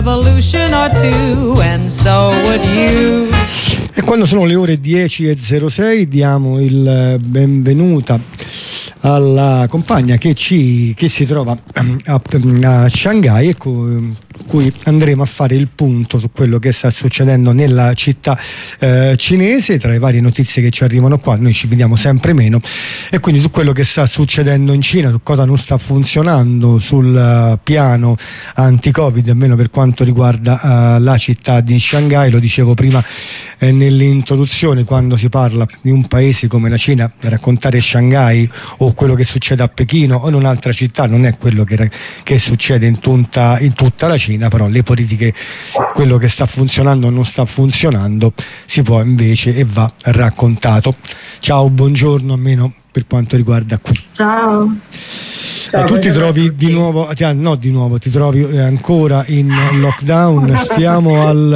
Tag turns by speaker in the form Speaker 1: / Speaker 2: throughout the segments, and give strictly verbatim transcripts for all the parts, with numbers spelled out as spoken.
Speaker 1: revolution or two, and so would you.
Speaker 2: E quando sono le ore dieci e zero sei diamo il benvenuta alla compagna che, ci, che si trova a, a Shanghai e con cui andremo a fare il punto su quello che sta succedendo nella città eh, cinese. Tra le varie notizie che ci arrivano qua, noi ci vediamo sempre meno, e quindi su quello che sta succedendo in Cina, su cosa non sta funzionando sul uh, piano anti-Covid, almeno per quanto riguarda uh, la città di Shanghai. Lo dicevo prima eh, nell'introduzione, quando si parla di un paese come la Cina, raccontare Shanghai o quello che succede a Pechino o in un'altra città non è quello che, che succede in tutta, in tutta la Cina, però le politiche, quello che sta funzionando o non sta funzionando, si può invece e va raccontato. Ciao, buongiorno, almeno per quanto riguarda qui.
Speaker 3: Ciao.
Speaker 2: Ciao, tu ti trovi di nuovo, no di nuovo, ti trovi ancora in lockdown, stiamo al,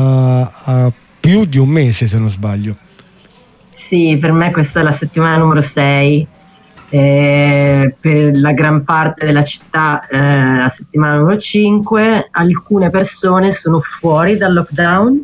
Speaker 2: a più di un mese se non sbaglio.
Speaker 3: Sì, per me questa è la settimana numero sei. Eh, per la gran parte della città eh, la settimana numero cinque. Alcune persone sono fuori dal lockdown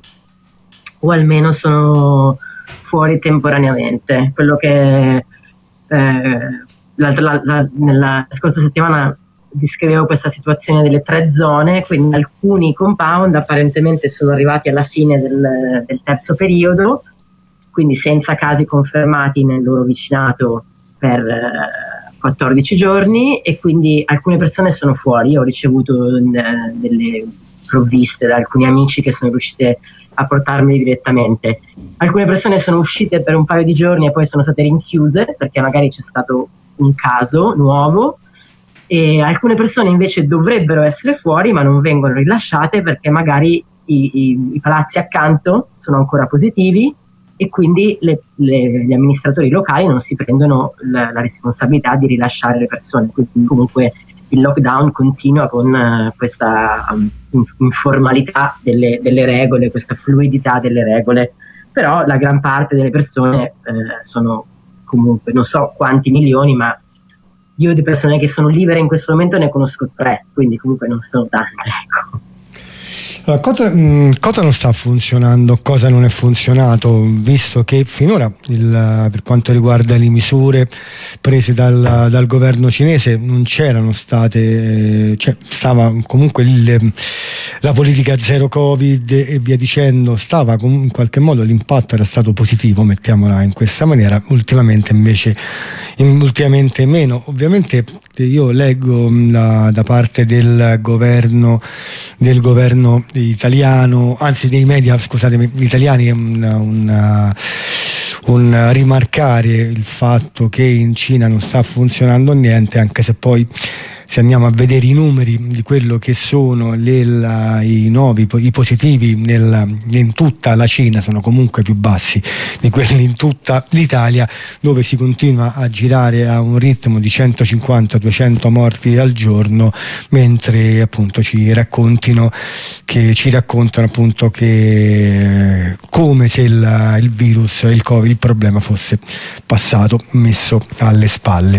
Speaker 3: o almeno sono fuori temporaneamente. Quello che eh, la, la, la, nella scorsa settimana descrivevo questa situazione delle tre zone, quindi alcuni compound apparentemente sono arrivati alla fine del, del terzo periodo, quindi senza casi confermati nel loro vicinato per eh, quattordici giorni, e quindi alcune persone sono fuori. Io ho ricevuto eh, delle provviste da alcuni amici che sono riuscite a portarmi direttamente. Alcune persone sono uscite per un paio di giorni e poi sono state rinchiuse perché magari c'è stato un caso nuovo, e alcune persone invece dovrebbero essere fuori ma non vengono rilasciate perché magari i, i, i palazzi accanto sono ancora positivi, e quindi le, le, gli amministratori locali non si prendono la, la responsabilità di rilasciare le persone. Quindi comunque il lockdown continua con uh, questa um, informalità delle, delle regole, questa fluidità delle regole, però la gran parte delle persone eh, sono comunque, non so quanti milioni, ma io di persone che sono libere in questo momento ne conosco tre, quindi comunque non sono tante, ecco.
Speaker 2: Allora, cosa, mh, cosa non sta funzionando, cosa non è funzionato, visto che finora il, per quanto riguarda le misure prese dal, dal governo cinese non c'erano state, eh, cioè stava comunque il, la politica zero Covid e via dicendo, stava in qualche modo, l'impatto era stato positivo, mettiamola in questa maniera. Ultimamente invece in, ultimamente meno. Ovviamente io leggo da, da parte del governo del governo italiano, anzi dei media, scusatemi, italiani, un, un, un rimarcare il fatto che in Cina non sta funzionando niente, anche se poi se andiamo a vedere i numeri di quello che sono le, la, i nuovi, i positivi nel, in tutta la Cina sono comunque più bassi di quelli in tutta l'Italia, dove si continua a girare a un ritmo di centocinquanta duecento morti al giorno, mentre appunto ci raccontino che ci raccontano appunto che come se il, il virus, il Covid, il problema fosse passato, messo alle spalle.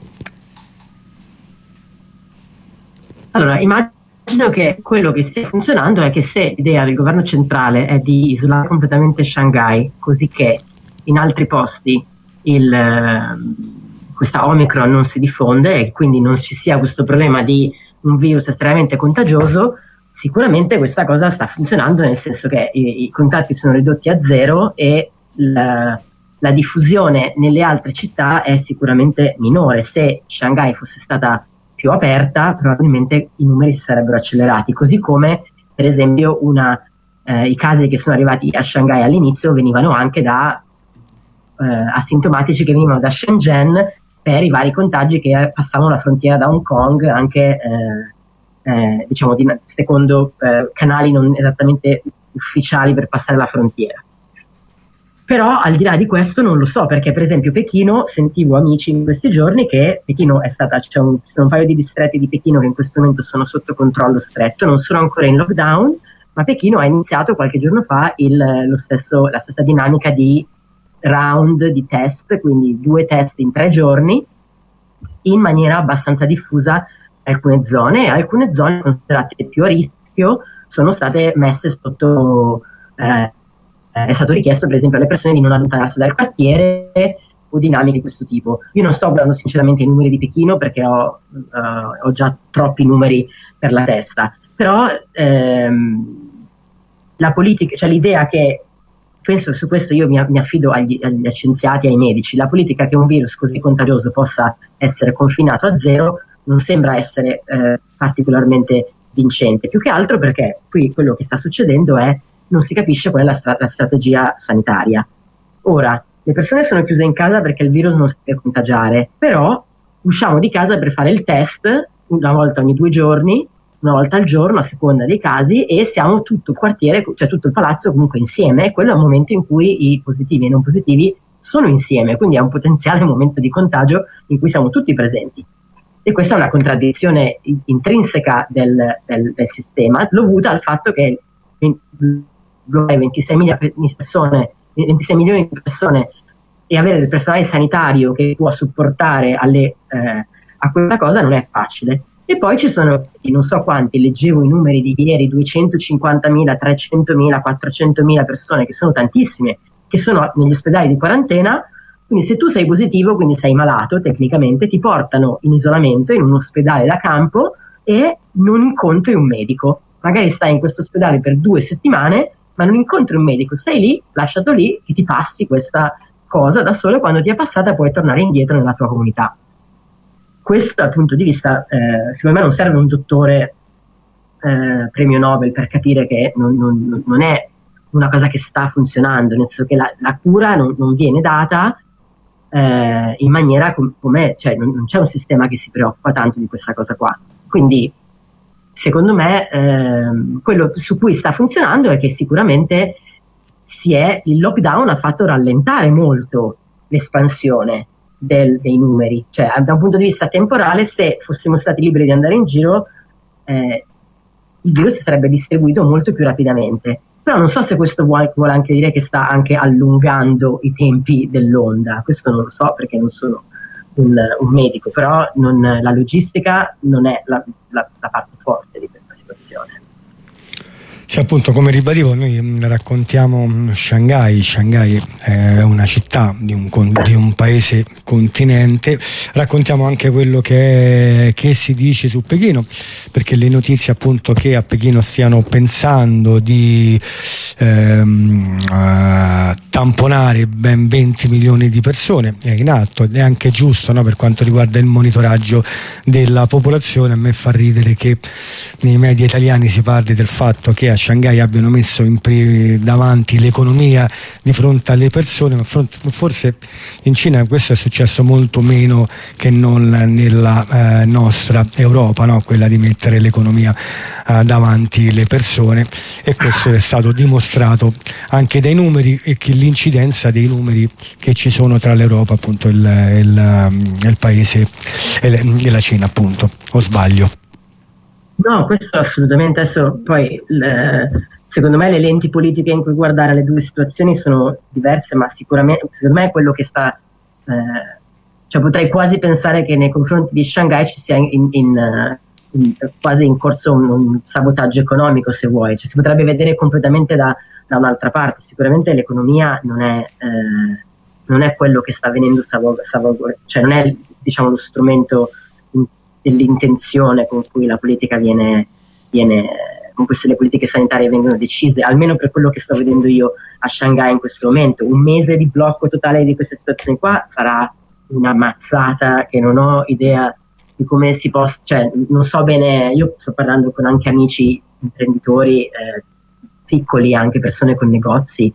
Speaker 3: Allora, immagino che quello che stia funzionando è che se l'idea del governo centrale è di isolare completamente Shanghai, così che in altri posti il, questa Omicron non si diffonde e quindi non ci sia questo problema di un virus estremamente contagioso, sicuramente questa cosa sta funzionando, nel senso che i, i contatti sono ridotti a zero e la, la diffusione nelle altre città è sicuramente minore. Se Shanghai fosse stata più aperta, probabilmente i numeri si sarebbero accelerati, così come per esempio una, eh, i casi che sono arrivati a Shanghai all'inizio venivano anche da eh, asintomatici che venivano da Shenzhen per i vari contagi che passavano la frontiera da Hong Kong, anche eh, eh, diciamo di, secondo eh, canali non esattamente ufficiali per passare la frontiera. Però al di là di questo non lo so, perché per esempio Pechino, sentivo amici in questi giorni che Pechino è stata, c'è un, ci sono un paio di distretti di Pechino che in questo momento sono sotto controllo stretto, non sono ancora in lockdown, ma Pechino ha iniziato qualche giorno fa il, lo stesso, la stessa dinamica di round di test, quindi due test in tre giorni, in maniera abbastanza diffusa in alcune zone, e alcune zone considerate più a rischio sono state messe sotto, eh, è stato richiesto per esempio alle persone di non allontanarsi dal quartiere o dinamiche di questo tipo. Io non sto guardando sinceramente i numeri di Pechino perché ho, uh, ho già troppi numeri per la testa, però ehm, la politica, cioè l'idea che, penso su questo io mi, mi affido agli, agli scienziati, ai medici, la politica che un virus così contagioso possa essere confinato a zero non sembra essere eh, particolarmente vincente, più che altro perché qui quello che sta succedendo è non si capisce qual è la, stra- la strategia sanitaria. Ora, le persone sono chiuse in casa perché il virus non si deve contagiare, però usciamo di casa per fare il test una volta ogni due giorni, una volta al giorno a seconda dei casi, e siamo tutto il quartiere, cioè tutto il palazzo comunque insieme, e quello è un momento in cui i positivi e i non positivi sono insieme, quindi è un potenziale momento di contagio in cui siamo tutti presenti. E questa è una contraddizione intrinseca del, del, del sistema, dovuta al fatto che ventisei milioni di persone, ventisei milioni di persone e avere del personale sanitario che può supportare alle, eh, a questa cosa non è facile. E poi ci sono, non so quanti, leggevo i numeri di ieri, duecentocinquantamila, trecentomila, quattrocentomila persone, che sono tantissime, che sono negli ospedali di quarantena. Quindi se tu sei positivo, quindi sei malato, tecnicamente ti portano in isolamento in un ospedale da campo e non incontri un medico. Magari stai in questo ospedale per due settimane, ma non incontri un medico, sei lì, lasciato lì, che ti passi questa cosa da solo, e quando ti è passata puoi tornare indietro nella tua comunità. Questo dal punto di vista, eh, secondo me non serve un dottore eh, premio Nobel per capire che non, non, non è una cosa che sta funzionando, nel senso che la, la cura non, non viene data eh, in maniera com- come, cioè non, non c'è un sistema che si preoccupa tanto di questa cosa qua. Quindi secondo me eh, quello su cui sta funzionando è che sicuramente si è, il lockdown ha fatto rallentare molto l'espansione Del, dei numeri, cioè da un punto di vista temporale, se fossimo stati liberi di andare in giro eh, il virus si sarebbe distribuito molto più rapidamente. Però non so se questo vuole, vuole anche dire che sta anche allungando i tempi dell'onda, questo non lo so perché non sono un, un medico, però non, la logistica non è la, la, la parte forte di questa situazione.
Speaker 2: Sì, appunto, come ribadivo, noi raccontiamo Shanghai. Shanghai è una città di un, di un paese continente, raccontiamo anche quello che, è, che si dice su Pechino, perché le notizie appunto che a Pechino stiano pensando di ehm, uh, tamponare ben venti milioni di persone è in atto, ed è anche giusto, no, per quanto riguarda il monitoraggio della popolazione. A me fa ridere che nei media italiani si parli del fatto che a Shanghai abbiano messo in pre- davanti l'economia di fronte alle persone, ma fronte, forse in Cina questo è successo molto meno che non nella eh, nostra Europa, no? Quella di mettere l'economia eh, davanti le persone, e questo è stato dimostrato anche dai numeri, e che l'incidenza dei numeri che ci sono tra l'Europa, appunto, il, il, il paese e la Cina, appunto, o sbaglio?
Speaker 3: No, questo assolutamente. Adesso poi le, secondo me le lenti politiche in cui guardare le due situazioni sono diverse, ma sicuramente secondo me è quello che sta eh, cioè potrei quasi pensare che nei confronti di Shanghai ci sia in, in, in, in, quasi in corso un, un sabotaggio economico, se vuoi, cioè si potrebbe vedere completamente da, da un'altra parte. Sicuramente l'economia non è eh, non è quello che sta avvenendo, stavo, stavo, cioè non è, diciamo, lo strumento dell'intenzione con cui la politica viene, viene con cui le politiche sanitarie vengono decise, almeno per quello che sto vedendo io a Shanghai in questo momento. Un mese di blocco totale di queste situazioni qua sarà una mazzata che non ho idea di come si possa, cioè non so bene. Io sto parlando con anche amici imprenditori eh, piccoli, anche persone con negozi,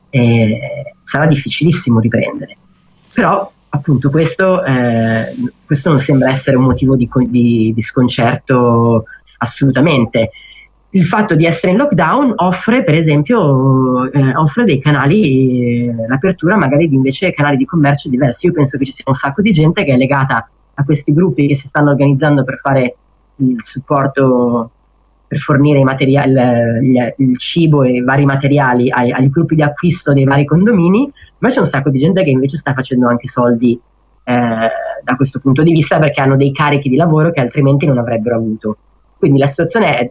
Speaker 3: eh, sarà difficilissimo riprendere. Però appunto questo, eh, questo non sembra essere un motivo di, di, di sconcerto assolutamente. Il fatto di essere in lockdown offre, per esempio, eh, offre dei canali, eh, l'apertura magari di invece canali di commercio diversi. Io penso che ci sia un sacco di gente che è legata a questi gruppi che si stanno organizzando per fare il supporto, per fornire i materiali, il, il cibo e i vari materiali ai, agli gruppi di acquisto dei vari condomini, ma c'è un sacco di gente che invece sta facendo anche soldi eh, da questo punto di vista, perché hanno dei carichi di lavoro che altrimenti non avrebbero avuto. Quindi la situazione è, è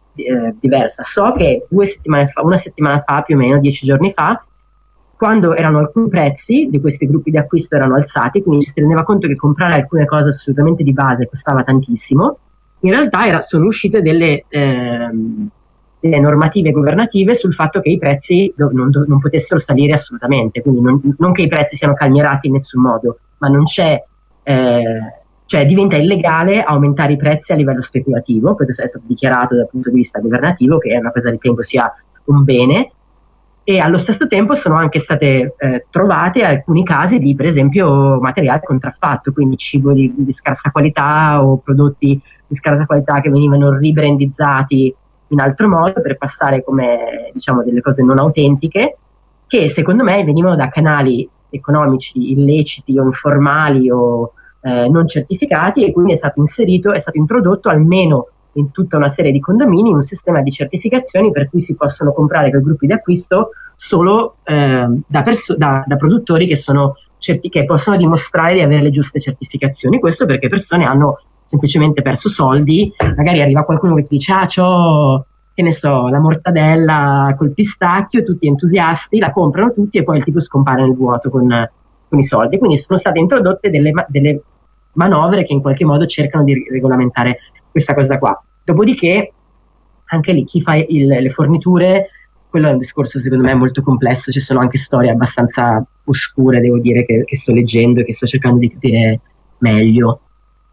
Speaker 3: eh, diversa. So che due settimane fa, una settimana fa, più o meno, dieci giorni fa, quando erano alcuni prezzi di questi gruppi di acquisto erano alzati, quindi ci si rendeva conto che comprare alcune cose assolutamente di base costava tantissimo, in realtà era, sono uscite delle, ehm, delle normative governative sul fatto che i prezzi do, non, do, non potessero salire assolutamente, quindi non, non che i prezzi siano calmierati in nessun modo, ma non c'è, eh, cioè diventa illegale aumentare i prezzi a livello speculativo. Questo è stato dichiarato dal punto di vista governativo, che è una cosa che ritengo sia un bene. E allo stesso tempo sono anche state eh, trovate alcuni casi di, per esempio, materiale contraffatto, quindi cibo di, di scarsa qualità o prodotti di scarsa qualità che venivano ribrandizzati in altro modo per passare come, diciamo, delle cose non autentiche, che secondo me venivano da canali economici illeciti o informali o eh, non certificati, e quindi è stato inserito, è stato introdotto almeno in tutta una serie di condomini un sistema di certificazioni per cui si possono comprare quei gruppi di acquisto solo eh, da, perso- da, da produttori che, sono certi- che possono dimostrare di avere le giuste certificazioni. Questo perché persone hanno semplicemente perso soldi, magari arriva qualcuno che ti dice ah c'ho, che ne so, la mortadella col pistacchio, tutti entusiasti, la comprano tutti e poi il tipo scompare nel vuoto con, con i soldi. Quindi sono state introdotte delle, ma- delle manovre che in qualche modo cercano di regolamentare questa cosa qua. Dopodiché anche lì chi fa il, le forniture, quello è un discorso secondo me molto complesso, ci sono anche storie abbastanza oscure, devo dire, che, che sto leggendo e che sto cercando di capire meglio.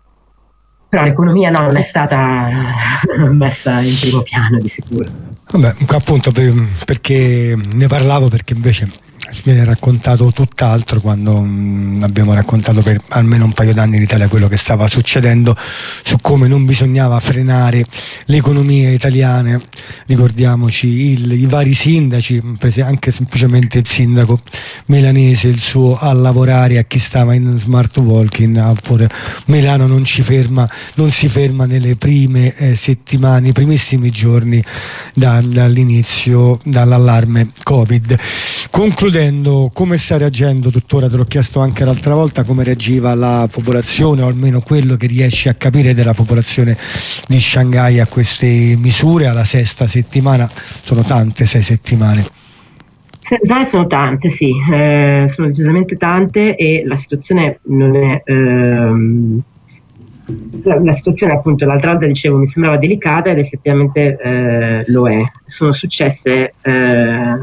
Speaker 3: Però l'economia no, non è stata messa in primo piano di sicuro.
Speaker 2: Vabbè, appunto per, perché ne parlavo, perché invece viene raccontato tutt'altro quando mh, abbiamo raccontato per almeno un paio d'anni in Italia quello che stava succedendo, su come non bisognava frenare l'economia italiana. Ricordiamoci il, i vari sindaci, anche semplicemente il sindaco milanese, il suo a lavorare a chi stava in smart working, oppure Milano non ci ferma, non si ferma nelle prime eh, settimane, i primissimi giorni da, dall'inizio, dall'allarme Covid. Concludendo, come sta reagendo tuttora, te l'ho chiesto anche l'altra volta, come reagiva la popolazione, o almeno quello che riesci a capire della popolazione di Shanghai a queste misure, alla sesta settimana? Sono tante, sei settimane.
Speaker 3: Settimane sono tante, sì, eh, sono decisamente tante, e la situazione non è... Ehm, la, la situazione, appunto, l'altra volta dicevo mi sembrava delicata ed effettivamente eh, lo è. Sono successe... Eh,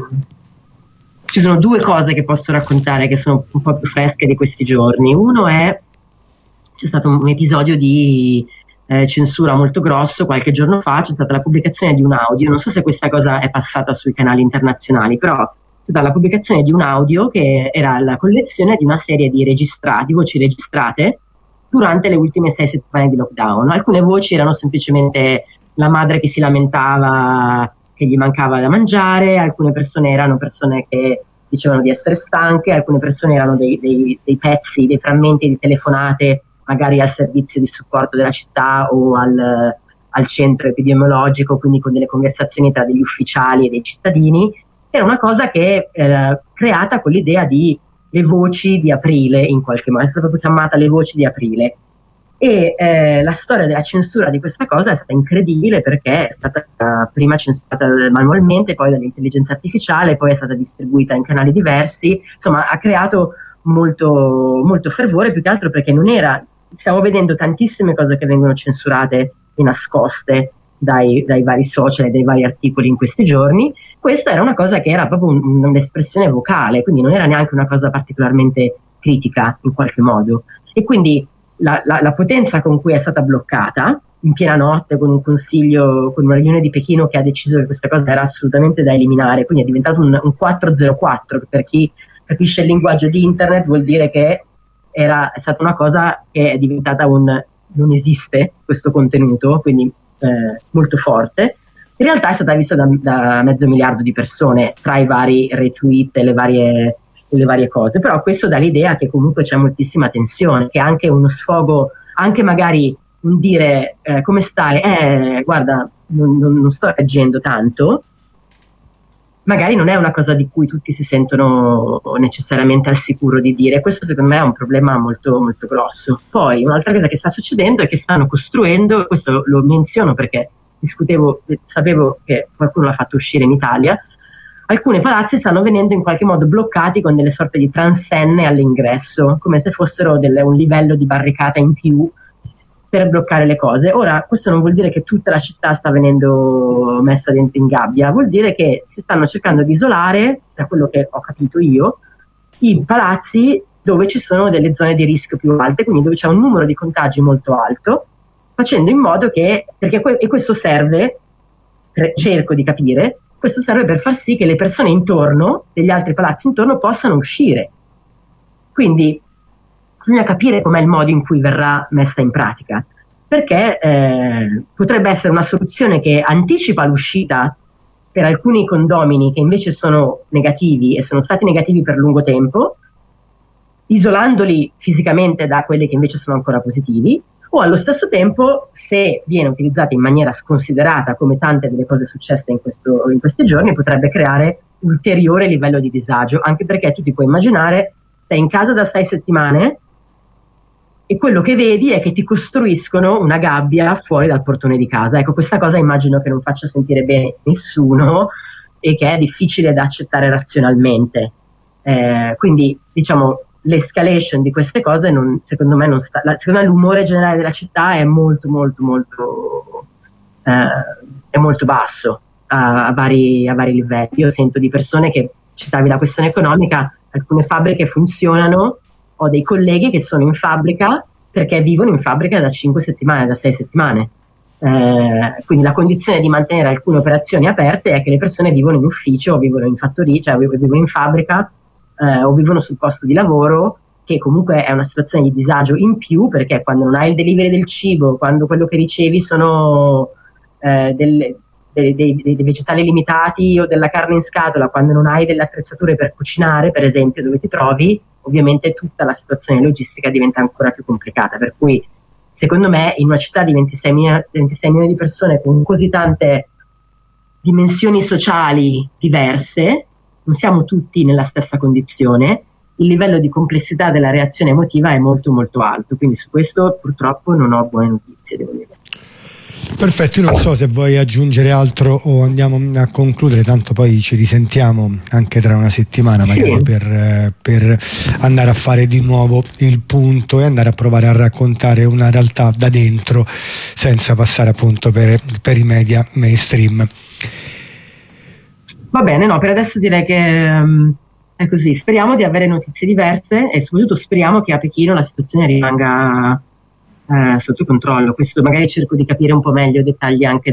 Speaker 3: Ci sono due cose che posso raccontare che sono un po' più fresche di questi giorni. Uno è, c'è stato un episodio di eh, censura molto grosso qualche giorno fa, c'è stata la pubblicazione di un audio, non so se questa cosa è passata sui canali internazionali, però c'è stata la pubblicazione di un audio che era la collezione di una serie di registrati, voci registrate durante le ultime sei settimane di lockdown. Alcune voci erano semplicemente la madre che si lamentava che gli mancava da mangiare, alcune persone erano persone che dicevano di essere stanche, alcune persone erano dei, dei, dei pezzi, dei frammenti di telefonate magari al servizio di supporto della città o al, al centro epidemiologico, quindi con delle conversazioni tra degli ufficiali e dei cittadini. Era una cosa che era creata con l'idea di le voci di aprile, in qualche modo, è stata proprio chiamata le voci di aprile. E eh, la storia della censura di questa cosa è stata incredibile, perché è stata uh, prima censurata manualmente, poi dall'intelligenza artificiale, poi è stata distribuita in canali diversi, insomma ha creato molto, molto fervore, più che altro perché non era, stiamo vedendo tantissime cose che vengono censurate e nascoste dai, dai vari social e dai vari articoli in questi giorni. Questa era una cosa che era proprio un, un'espressione vocale, quindi non era neanche una cosa particolarmente critica in qualche modo, e quindi La, la, la potenza con cui è stata bloccata in piena notte, con un consiglio, con una riunione di Pechino che ha deciso che questa cosa era assolutamente da eliminare, quindi è diventato un, un quattrocentoquarantaquattro, che per chi capisce il linguaggio di internet vuol dire che era, è stata una cosa che è diventata un non esiste questo contenuto, quindi eh, molto forte. In realtà è stata vista da, da mezzo miliardo di persone tra i vari retweet e le varie le varie cose, però questo dà l'idea che comunque c'è moltissima tensione, che anche uno sfogo, anche magari un dire eh, come stai, eh guarda non, non, non sto reagendo tanto, magari non è una cosa di cui tutti si sentono necessariamente al sicuro di dire. Questo secondo me è un problema molto molto grosso. Poi un'altra cosa che sta succedendo è che stanno costruendo, questo lo menziono perché discutevo, sapevo che qualcuno l'ha fatto uscire in Italia, alcuni palazzi stanno venendo in qualche modo bloccati con delle sorte di transenne all'ingresso, come se fossero delle, un livello di barricata in più per bloccare le cose. Ora, questo non vuol dire che tutta la città sta venendo messa dentro in gabbia, vuol dire che si stanno cercando di isolare, da quello che ho capito io, i palazzi dove ci sono delle zone di rischio più alte, quindi dove c'è un numero di contagi molto alto, facendo in modo che, perché que- e questo serve, per, cerco di capire, questo serve per far sì che le persone intorno, degli altri palazzi intorno, possano uscire. Quindi bisogna capire com'è il modo in cui verrà messa in pratica, perché eh, potrebbe essere una soluzione che anticipa l'uscita per alcuni condomini che invece sono negativi e sono stati negativi per lungo tempo, isolandoli fisicamente da quelli che invece sono ancora positivi, o allo stesso tempo, se viene utilizzata in maniera sconsiderata, come tante delle cose successe in, questo, in questi giorni, potrebbe creare ulteriore livello di disagio, anche perché tu ti puoi immaginare, sei in casa da sei settimane e quello che vedi è che ti costruiscono una gabbia fuori dal portone di casa. Ecco, questa cosa immagino che non faccia sentire bene nessuno e che è difficile da accettare razionalmente. Eh, quindi, diciamo, l'escalation di queste cose non, secondo me non sta, la, secondo me l'umore generale della città è molto molto molto eh, è molto basso a, a, vari, a vari livelli. Io sento di persone che, citavi la questione economica, alcune fabbriche funzionano, ho dei colleghi che sono in fabbrica perché vivono in fabbrica da cinque settimane, da sei settimane, eh, quindi la condizione di mantenere alcune operazioni aperte è che le persone vivono in ufficio o vivono in fattoria, cioè vivono in fabbrica Eh, o vivono sul posto di lavoro, che comunque è una situazione di disagio in più, perché quando non hai il delivery del cibo, quando quello che ricevi sono eh, delle, dei, dei, dei vegetali limitati o della carne in scatola, quando non hai delle attrezzature per cucinare, per esempio, dove ti trovi, ovviamente tutta la situazione logistica diventa ancora più complicata. Per cui secondo me in una città di ventisei milioni di persone con così tante dimensioni sociali diverse, non siamo tutti nella stessa condizione, il livello di complessità della reazione emotiva è molto molto alto, quindi su questo purtroppo non ho buone notizie, devo dire.
Speaker 2: Perfetto, io non so se vuoi aggiungere altro o andiamo a concludere, tanto poi ci risentiamo anche tra una settimana magari, sì, per, per andare a fare di nuovo il punto e andare a provare a raccontare una realtà da dentro senza passare appunto per, per i media mainstream.
Speaker 3: Va bene, no, per adesso direi che um, è così. Speriamo di avere notizie diverse e soprattutto speriamo che a Pechino la situazione rimanga uh, sotto controllo. Questo magari cerco di capire un po' meglio i dettagli anche